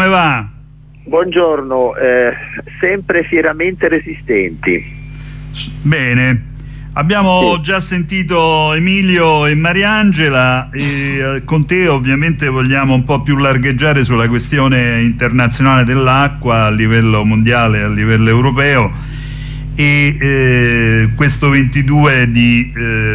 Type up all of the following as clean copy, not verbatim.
come va? Buongiorno, sempre fieramente resistenti. Bene, abbiamo già sentito Emilio e Mariangela e con te ovviamente vogliamo un po' più largheggiare sulla questione internazionale dell'acqua a livello mondiale e a livello europeo. E questo 22 di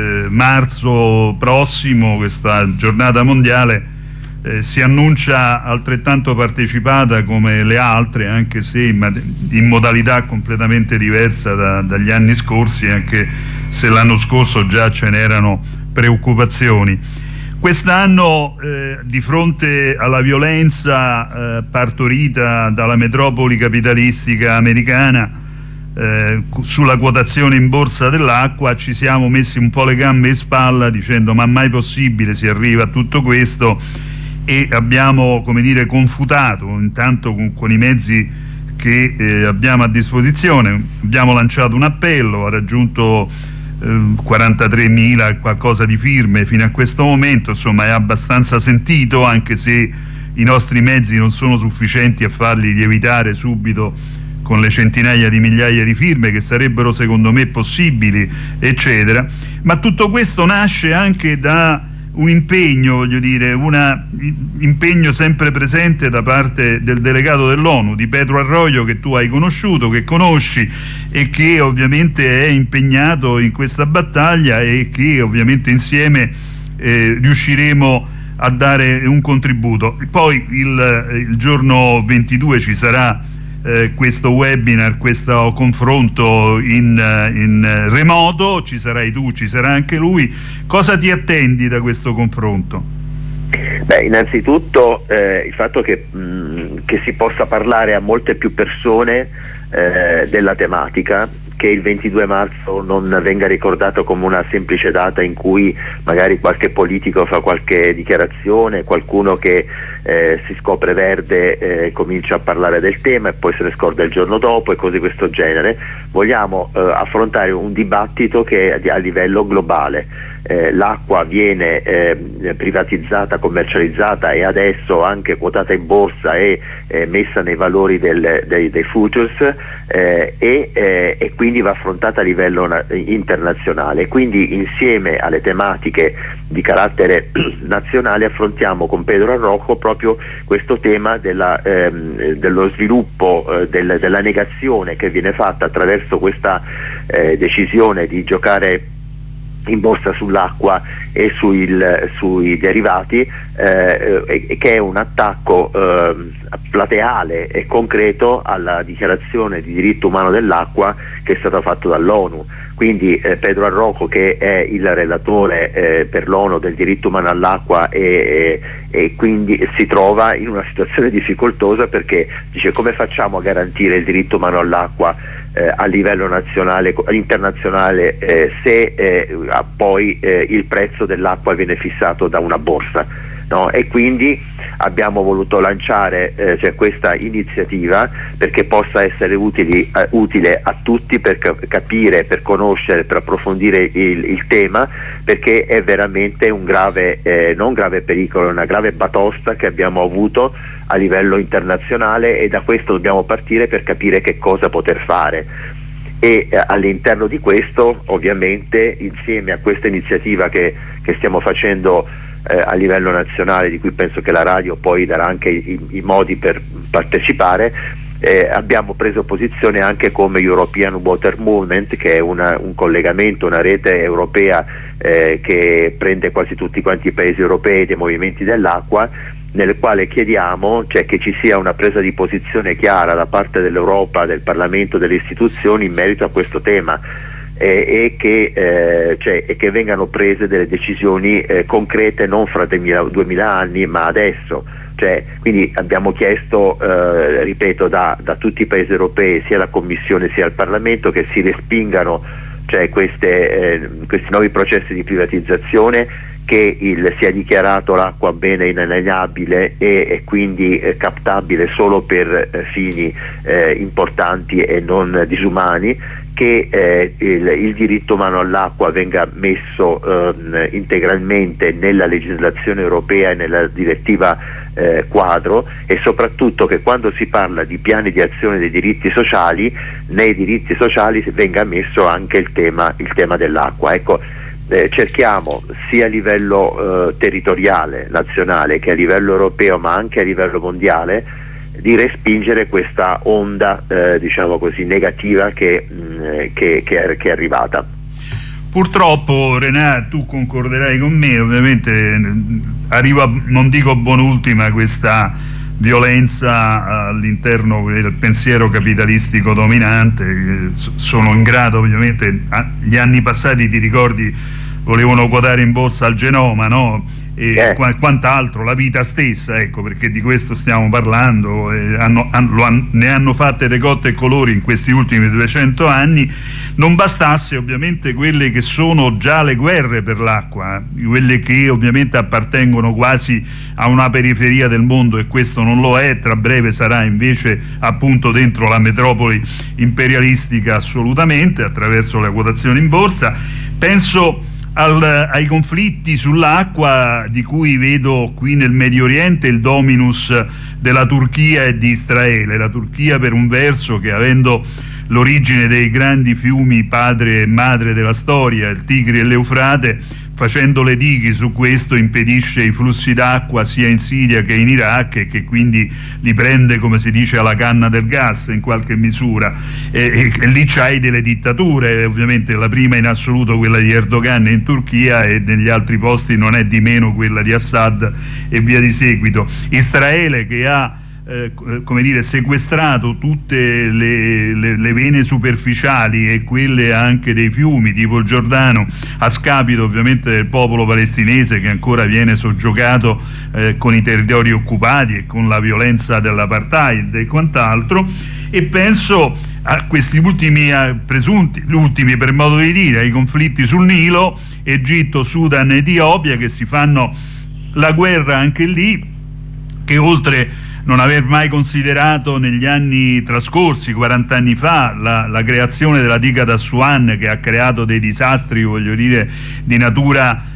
marzo prossimo, questa giornata mondiale, si annuncia altrettanto partecipata come le altre, anche se in modalità completamente diversa dagli anni scorsi, anche se l'anno scorso già ce n'erano preoccupazioni. Quest'anno di fronte alla violenza partorita dalla metropoli capitalistica americana sulla quotazione in borsa dell'acqua, ci siamo messi un po' le gambe in spalla dicendo: ma mai possibile si arriva a tutto questo? E abbiamo, come dire, confutato intanto con i mezzi che abbiamo a disposizione. Abbiamo lanciato un appello, ha raggiunto 43.000 e qualcosa di firme fino a questo momento, insomma è abbastanza sentito, anche se i nostri mezzi non sono sufficienti a farli lievitare subito con le centinaia di migliaia di firme che sarebbero secondo me possibili, eccetera. Ma tutto questo nasce anche da un impegno, voglio dire, un impegno sempre presente da parte del delegato dell'ONU, di Pedro Arroyo, che tu hai conosciuto, che conosci e che ovviamente è impegnato in questa battaglia e che ovviamente insieme riusciremo a dare un contributo. Poi il giorno 22 ci sarà questo webinar, questo confronto in remoto, ci sarai tu, ci sarà anche lui. Cosa ti attendi da questo confronto? Beh, innanzitutto il fatto che si possa parlare a molte più persone della tematica, che il 22 marzo non venga ricordato come una semplice data in cui magari qualche politico fa qualche dichiarazione, qualcuno che si scopre verde comincia a parlare del tema e poi se ne scorda il giorno dopo e cose di questo genere. Vogliamo affrontare un dibattito che è a livello globale. L'acqua viene privatizzata, commercializzata e adesso anche quotata in borsa e messa nei valori dei futures e quindi va affrontata a livello internazionale. Quindi insieme alle tematiche di carattere nazionale affrontiamo con Pedro Arrojo proprio questo tema dello sviluppo, della negazione che viene fatta attraverso questa decisione di giocare in borsa sull'acqua e sui derivati, che è un attacco plateale e concreto alla dichiarazione di diritto umano dell'acqua che è stata fatta dall'ONU. Quindi Pedro Arrojo, che è il relatore per l'ONU del diritto umano all'acqua e quindi si trova in una situazione difficoltosa, perché dice: come facciamo a garantire il diritto umano all'acqua a livello nazionale, internazionale, se poi il prezzo dell'acqua viene fissato da una borsa, no? E quindi abbiamo voluto lanciare questa iniziativa perché possa essere utile a tutti per capire, per conoscere, per approfondire il tema, perché è veramente un grave, non grave pericolo, è una grave batosta che abbiamo avuto a livello internazionale e da questo dobbiamo partire per capire che cosa poter fare. E all'interno di questo, ovviamente, insieme a questa iniziativa che stiamo facendo a livello nazionale, di cui penso che la radio poi darà anche i modi per partecipare, abbiamo preso posizione anche come European Water Movement, che è un collegamento, una rete europea che prende quasi tutti quanti i paesi europei dei movimenti dell'acqua, nel quale chiediamo che ci sia una presa di posizione chiara da parte dell'Europa, del Parlamento, delle istituzioni in merito a questo tema e che vengano prese delle decisioni concrete non fra 2000 anni ma adesso. Quindi abbiamo chiesto, ripeto, da tutti i paesi europei, sia la Commissione sia il Parlamento, che si respingano questi nuovi processi di privatizzazione, che sia dichiarato l'acqua bene inalienabile e quindi captabile solo per fini importanti e non disumani, che il diritto umano all'acqua venga messo integralmente nella legislazione europea e nella direttiva quadro, e soprattutto che quando si parla di piani di azione dei diritti sociali, nei diritti sociali venga messo anche il tema dell'acqua. Ecco, cerchiamo sia a livello territoriale, nazionale, che a livello europeo, ma anche a livello mondiale, di respingere questa onda diciamo così negativa che è arrivata. Purtroppo, Renato, tu concorderai con me, ovviamente arriva, non dico buon'ultima, questa violenza all'interno del pensiero capitalistico dominante. Sono in grado, ovviamente, gli anni passati, ti ricordi, volevano quotare in borsa al genoma, no? E quant'altro, la vita stessa, ecco, perché di questo stiamo parlando. Ne hanno fatte de cotte e colori in questi ultimi 200 anni. Non bastasse, ovviamente, quelle che sono già le guerre per l'acqua, quelle che ovviamente appartengono quasi a una periferia del mondo, e questo non lo è, tra breve sarà invece appunto dentro la metropoli imperialistica, assolutamente, attraverso la quotazione in borsa. Penso ai conflitti sull'acqua, di cui vedo qui nel Medio Oriente il dominus della Turchia e di Israele. La Turchia, per un verso, che avendo l'origine dei grandi fiumi padre e madre della storia, il Tigri e l'Eufrate, facendo le dighe su questo impedisce i flussi d'acqua sia in Siria che in Iraq, e che quindi li prende, come si dice, alla canna del gas in qualche misura, e lì c'hai delle dittature, ovviamente la prima in assoluto quella di Erdogan in Turchia, e negli altri posti non è di meno quella di Assad e via di seguito. Israele, che ha come dire, sequestrato tutte le vene superficiali e quelle anche dei fiumi, tipo il Giordano, a scapito ovviamente del popolo palestinese, che ancora viene soggiogato con i territori occupati e con la violenza dell'apartheid e quant'altro. E penso a questi ultimi presunti, ultimi per modo di dire, ai conflitti sul Nilo, Egitto, Sudan, Etiopia, che si fanno la guerra anche lì, che oltre non aver mai considerato negli anni trascorsi, 40 anni fa, la creazione della diga d'Assuan, che ha creato dei disastri, voglio dire, di natura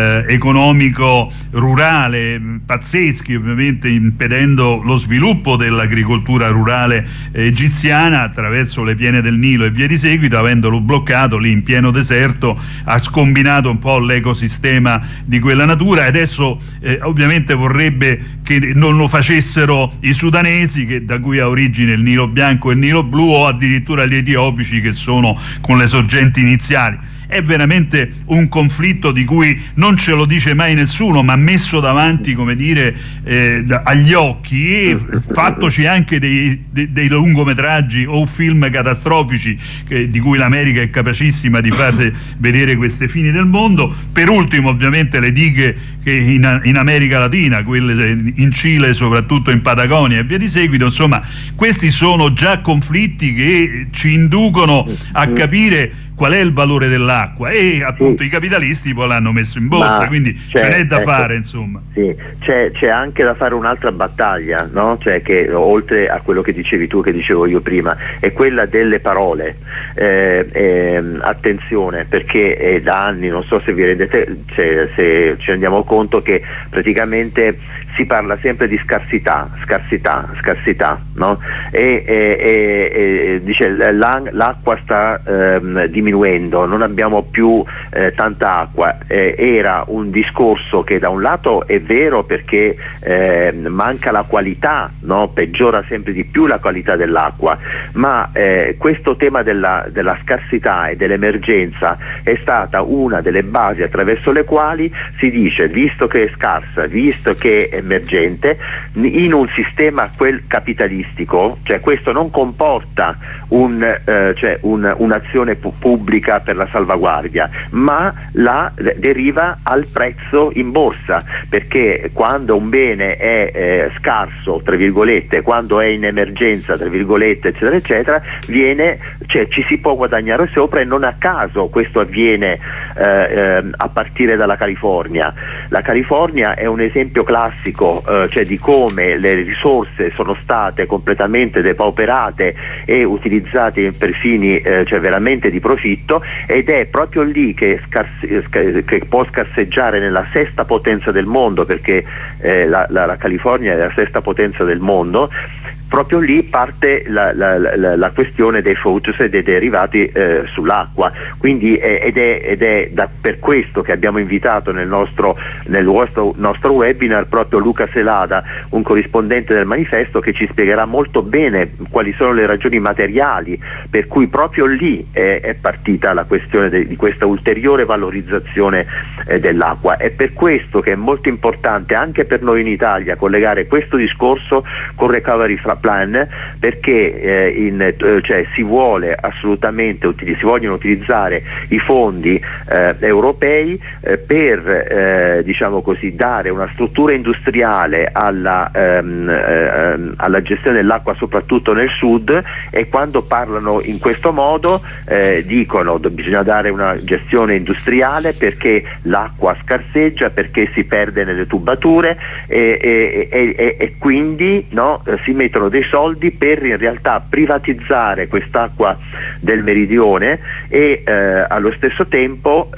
economico-rurale pazzeschi, ovviamente impedendo lo sviluppo dell'agricoltura rurale egiziana attraverso le piene del Nilo e via di seguito. Avendolo bloccato lì in pieno deserto, ha scombinato un po' l'ecosistema di quella natura, e adesso ovviamente vorrebbe che non lo facessero i sudanesi, da cui ha origine il Nilo bianco e il Nilo blu, o addirittura gli etiopici, che sono con le sorgenti iniziali. È veramente un conflitto di cui non ce lo dice mai nessuno, ma messo davanti, come dire, agli occhi, e fattoci anche dei lungometraggi o film catastrofici di cui l'America è capacissima di far vedere queste fini del mondo. Per ultimo, ovviamente, le dighe che in America Latina, quelle in Cile, soprattutto in Patagonia e via di seguito. Insomma, questi sono già conflitti che ci inducono a capire qual è il valore dell'acqua, e appunto i capitalisti poi l'hanno messo in borsa, quindi ce n'è da fare, insomma. Sì, c'è anche da fare un'altra battaglia, no? Cioè, che oltre a quello che dicevi tu, che dicevo io prima, è quella delle parole. Attenzione, perché da anni, non so se vi rendete, se ci rendiamo conto, che praticamente si parla sempre di scarsità, no? E dice l'acqua sta diminuendo, non abbiamo più tanta acqua. Era un discorso che da un lato è vero, perché manca la qualità, no? Peggiora sempre di più la qualità dell'acqua, ma questo tema della scarsità e dell'emergenza è stata una delle basi attraverso le quali si dice, visto che è scarsa, visto che è emergente, in un sistema quel capitalistico, cioè questo non comporta un'azione pubblica per la salvaguardia, ma deriva al prezzo in borsa, perché quando un bene è scarso, tra virgolette, quando è in emergenza, tra virgolette, eccetera eccetera, ci si può guadagnare sopra, e non a caso questo avviene a partire dalla California. La California è un esempio classico grafico, cioè di come le risorse sono state completamente depauperate e utilizzate per fini cioè veramente di profitto, ed è proprio lì che può scarseggiare nella sesta potenza del mondo, perché la California è la sesta potenza del mondo. Proprio lì parte la questione dei FOUTs e dei derivati sull'acqua, quindi ed è per questo che abbiamo invitato nel nostro webinar proprio Luca Selada, un corrispondente del manifesto, che ci spiegherà molto bene quali sono le ragioni materiali per cui proprio lì è partita la questione di questa ulteriore valorizzazione dell'acqua. È per questo che è molto importante anche per noi in Italia collegare questo discorso con Recovery Plan, perché cioè si vogliono utilizzare i fondi europei per diciamo così dare una struttura industriale alla gestione dell'acqua, soprattutto nel sud, e quando parlano in questo modo dicono che bisogna dare una gestione industriale perché l'acqua scarseggia, perché si perde nelle tubature e quindi si mettono dei soldi per in realtà privatizzare quest'acqua del meridione e allo stesso tempo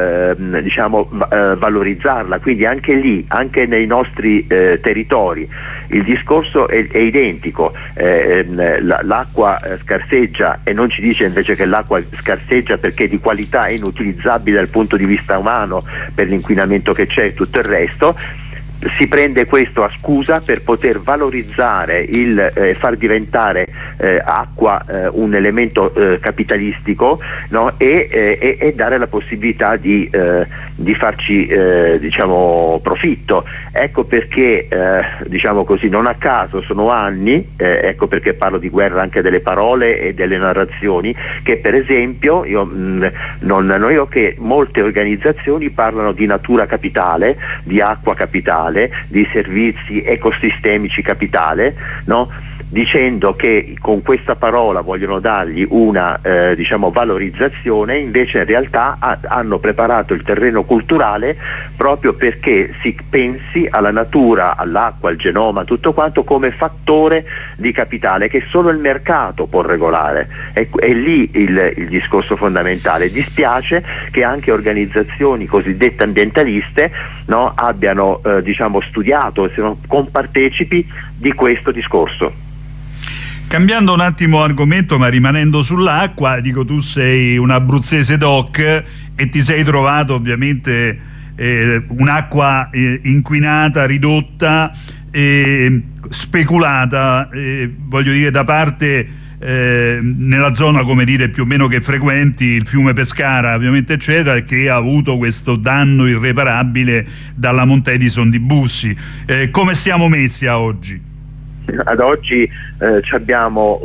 valorizzarla. Quindi anche lì, anche nei nostri territori, il discorso è identico. L'acqua scarseggia, e non ci dice invece che l'acqua scarseggia perché di qualità è inutilizzabile dal punto di vista umano per l'inquinamento che c'è e tutto il resto. Si prende questo a scusa per poter valorizzare far diventare acqua un elemento capitalistico, e dare la possibilità di farci diciamo profitto. Ecco perché diciamo così, non a caso sono anni, ecco perché parlo di guerra anche delle parole e delle narrazioni, che per esempio che molte organizzazioni parlano di natura capitale, di acqua capitale, di servizi ecosistemici capitale, dicendo che con questa parola vogliono dargli una valorizzazione. Invece in realtà hanno preparato il terreno culturale proprio perché si pensi alla natura, all'acqua, al genoma, tutto quanto come fattore di capitale che solo il mercato può regolare. È lì il discorso fondamentale. Dispiace che anche organizzazioni cosiddette ambientaliste abbiano studiato, siano compartecipi di questo discorso. Cambiando un attimo argomento, ma rimanendo sull'acqua, dico, tu sei un abruzzese doc e ti sei trovato ovviamente un'acqua inquinata, ridotta, speculata, voglio dire, da parte nella zona, come dire, più o meno che frequenti, il fiume Pescara ovviamente eccetera, che ha avuto questo danno irreparabile dalla Mount Edison di Bussi. Come siamo messi a oggi? Ad oggi abbiamo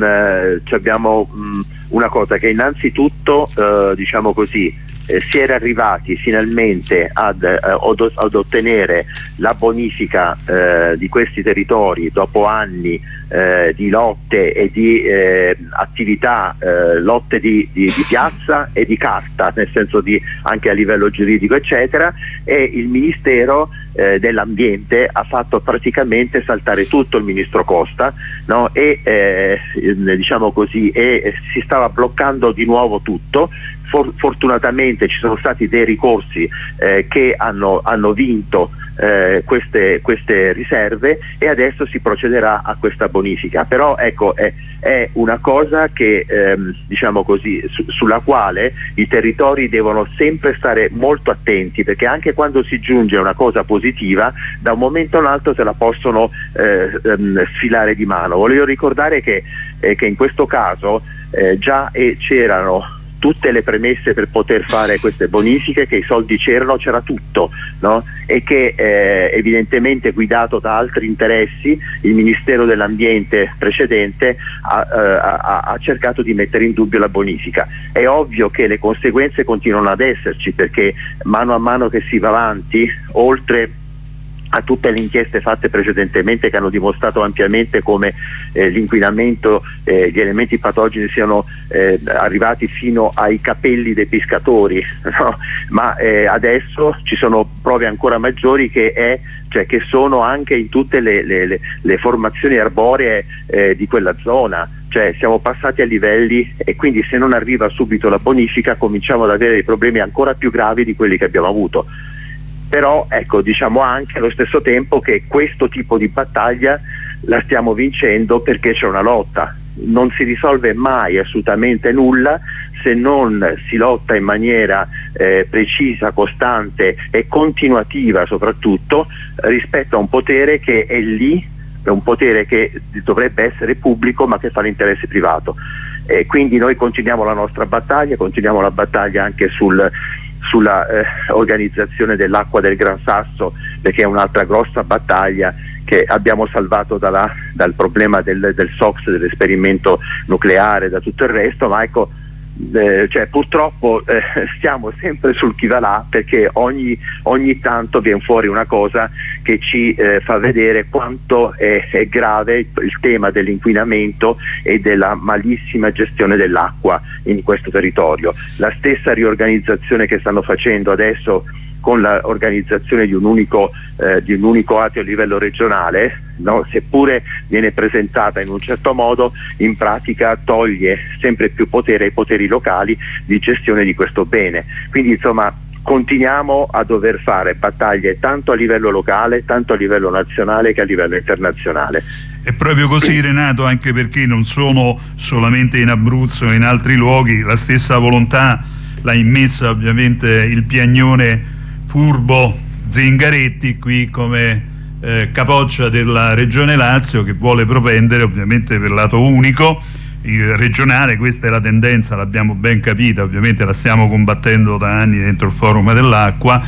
una cosa che innanzitutto si era arrivati finalmente ad ottenere la bonifica di questi territori dopo anni di lotte e di attività, lotte di piazza e di carta, nel senso anche a livello giuridico eccetera, e il Ministero dell'Ambiente ha fatto praticamente saltare tutto il ministro Costa, e si stava bloccando di nuovo tutto. Fortunatamente ci sono stati dei ricorsi che hanno vinto queste riserve, e adesso si procederà a questa bonifica. Però ecco, è una cosa che sulla quale i territori devono sempre stare molto attenti, perché anche quando si giunge a una cosa positiva, da un momento all'altro se la possono sfilare di mano. Voglio ricordare che in questo caso già c'erano tutte le premesse per poter fare queste bonifiche, che i soldi c'erano, c'era tutto, e che evidentemente, guidato da altri interessi, il Ministero dell'Ambiente precedente ha cercato di mettere in dubbio la bonifica. È ovvio che le conseguenze continuano ad esserci, perché mano a mano che si va avanti, oltre a tutte le inchieste fatte precedentemente che hanno dimostrato ampiamente come l'inquinamento, gli elementi patogeni siano arrivati fino ai capelli dei pescatori, ma adesso ci sono prove ancora maggiori che è cioè che sono anche in tutte le formazioni arboree di quella zona, cioè siamo passati a livelli, e quindi se non arriva subito la bonifica cominciamo ad avere dei problemi ancora più gravi di quelli che abbiamo avuto. Però ecco, diciamo anche allo stesso tempo che questo tipo di battaglia la stiamo vincendo perché c'è una lotta. Non si risolve mai assolutamente nulla se non si lotta in maniera precisa, costante e continuativa soprattutto rispetto a un potere che è lì, è un potere che dovrebbe essere pubblico ma che fa l'interesse privato. Quindi noi continuiamo la nostra battaglia, continuiamo la battaglia anche sulla organizzazione dell'acqua del Gran Sasso, perché è un'altra grossa battaglia che abbiamo salvato dal problema del SOX, dell'esperimento nucleare, da tutto il resto, ma ecco, cioè, purtroppo stiamo sempre sul chi va là, perché ogni tanto viene fuori una cosa che ci fa vedere quanto è grave il tema dell'inquinamento e della malissima gestione dell'acqua in questo territorio. La stessa riorganizzazione che stanno facendo adesso con l'organizzazione di un unico ateo a livello regionale, no? Seppure viene presentata in un certo modo, in pratica toglie sempre più potere ai poteri locali di gestione di questo bene. Quindi insomma continuiamo a dover fare battaglie tanto a livello locale, tanto a livello nazionale che a livello internazionale. È proprio così, Renato, anche perché non sono solamente in Abruzzo e in altri luoghi, la stessa volontà l'ha immessa ovviamente il piagnone furbo Zingaretti qui come capoccia della Regione Lazio, che vuole propendere ovviamente per lato unico regionale. Questa è la tendenza, l'abbiamo ben capita, ovviamente la stiamo combattendo da anni dentro il forum dell'acqua,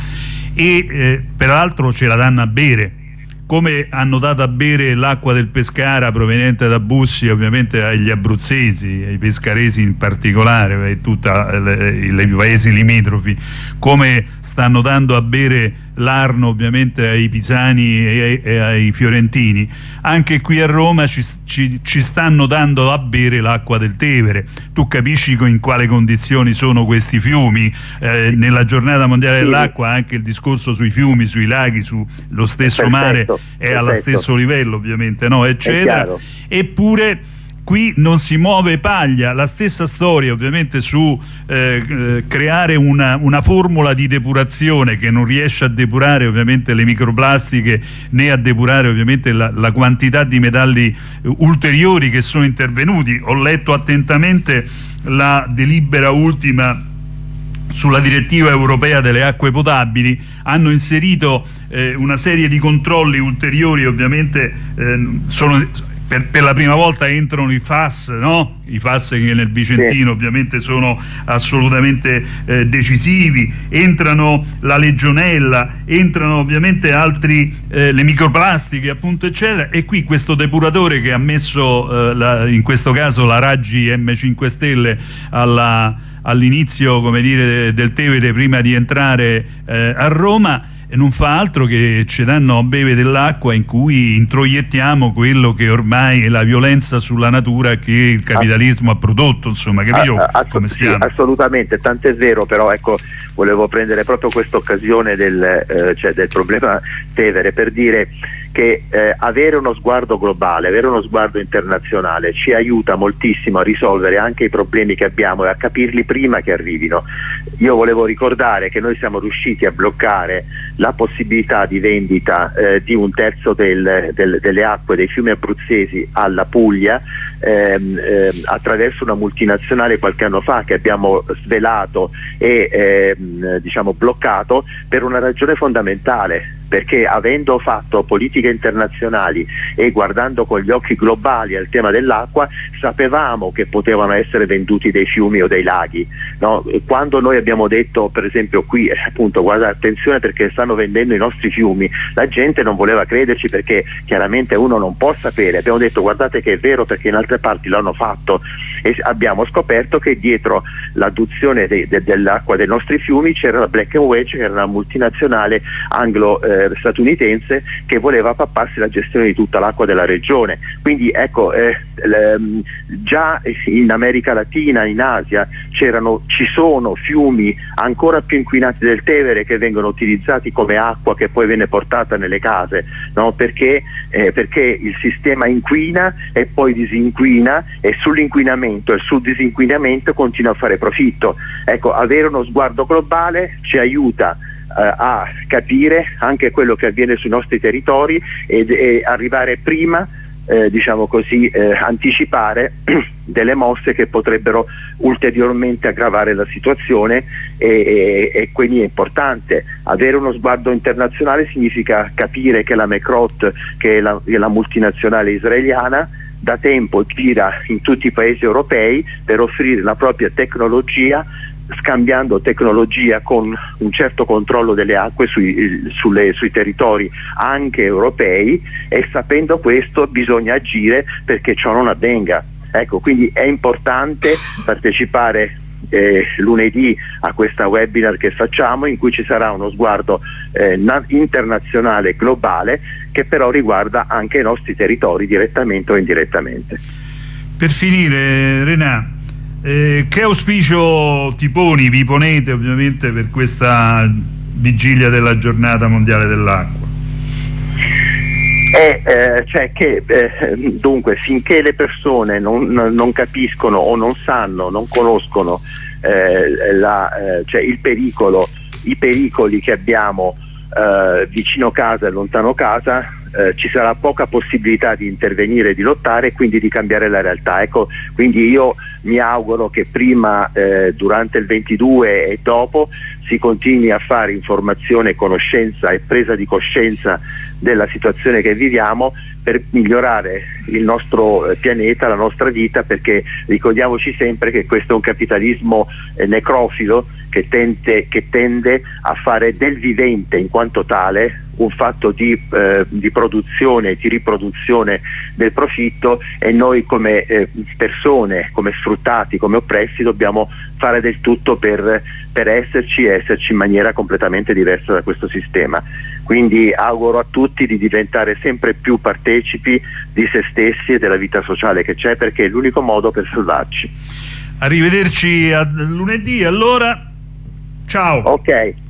e peraltro ce la danno a bere, come hanno dato a bere l'acqua del Pescara proveniente da Bussi ovviamente agli abruzzesi, ai pescaresi in particolare, e tutti i paesi limitrofi, come stanno dando a bere l'Arno ovviamente ai pisani e ai fiorentini. Anche qui a Roma ci stanno dando a bere l'acqua del Tevere. Tu capisci in quale condizioni sono questi fiumi? Nella giornata mondiale dell'acqua anche il discorso sui fiumi, sui laghi, sullo stesso mare è allo stesso livello ovviamente, no? Eccetera. Eppure qui non si muove paglia. La stessa storia ovviamente su creare una formula di depurazione che non riesce a depurare ovviamente le microplastiche, né a depurare ovviamente la quantità di metalli ulteriori che sono intervenuti. Ho letto attentamente la delibera ultima sulla direttiva europea delle acque potabili, hanno inserito una serie di controlli ulteriori, ovviamente per la prima volta entrano i FAS, no? I FAS che nel Vicentino ovviamente sono assolutamente decisivi, entrano la legionella, entrano ovviamente le microplastiche appunto eccetera, e qui questo depuratore che ha messo in questo caso la Raggi M5 Stelle all'inizio, come dire, del Tevere prima di entrare a Roma, e non fa altro che ci danno a bere dell'acqua in cui introiettiamo quello che ormai è la violenza sulla natura che il capitalismo ha prodotto, insomma, capito come stiamo? Sì, assolutamente, tant'è vero, però ecco, volevo prendere proprio questa occasione del problema Tevere per dire che avere uno sguardo globale, avere uno sguardo internazionale ci aiuta moltissimo a risolvere anche i problemi che abbiamo e a capirli prima che arrivino. Io volevo ricordare che noi siamo riusciti a bloccare la possibilità di vendita di un terzo delle acque dei fiumi abruzzesi alla Puglia attraverso una multinazionale qualche anno fa, che abbiamo svelato e diciamo bloccato per una ragione fondamentale, perché avendo fatto politiche internazionali e guardando con gli occhi globali al tema dell'acqua, sapevamo che potevano essere venduti dei fiumi o dei laghi, no? Quando noi abbiamo detto, per esempio qui, appunto, guarda, attenzione perché stanno vendendo i nostri fiumi, la gente non voleva crederci, perché chiaramente uno non può sapere. Abbiamo detto guardate che è vero, perché in altre parti l'hanno fatto, e abbiamo scoperto che dietro l'adduzione dell'acqua dei nostri fiumi c'era la Black & Wedge, che era una multinazionale anglo statunitense che voleva papparsi la gestione di tutta l'acqua della regione. Quindi ecco, già in America Latina, in Asia ci sono fiumi ancora più inquinati del Tevere che vengono utilizzati come acqua che poi viene portata nelle case, no? Perché il sistema inquina e poi disinquina, e sull'inquinamento e sul disinquinamento continua a fare profitto. Ecco, avere uno sguardo globale ci aiuta a capire anche quello che avviene sui nostri territori e arrivare prima, diciamo così, anticipare delle mosse che potrebbero ulteriormente aggravare la situazione, e quindi è importante avere uno sguardo internazionale. Significa capire che la Mekrot, che è la multinazionale israeliana, da tempo gira in tutti i paesi europei per offrire la propria tecnologia, scambiando tecnologia con un certo controllo delle acque sui territori anche europei, e sapendo questo bisogna agire perché ciò non avvenga. Ecco, quindi è importante partecipare lunedì a questa webinar che facciamo, in cui ci sarà uno sguardo internazionale, globale, che però riguarda anche i nostri territori direttamente o indirettamente. Per finire, Renà, che auspicio vi ponete ovviamente per questa vigilia della giornata mondiale dell'acqua? Dunque, finché le persone non capiscono o non sanno, non conoscono i pericoli che abbiamo vicino casa e lontano casa, ci sarà poca possibilità di intervenire, di lottare e quindi di cambiare la realtà. Ecco, quindi io mi auguro che prima, durante il 22 e dopo, si continui a fare informazione, conoscenza e presa di coscienza della situazione che viviamo, per migliorare il nostro pianeta, la nostra vita, perché ricordiamoci sempre che questo è un capitalismo necrofilo che tende a fare del vivente in quanto tale un fatto di produzione, di riproduzione del profitto, e noi come persone, come sfruttati, come oppressi, dobbiamo fare del tutto per esserci in maniera completamente diversa da questo sistema. Quindi auguro a tutti di diventare sempre più partecipi di se stessi e della vita sociale che c'è, perché è l'unico modo per salvarci. Arrivederci a lunedì, allora, ciao. Ok.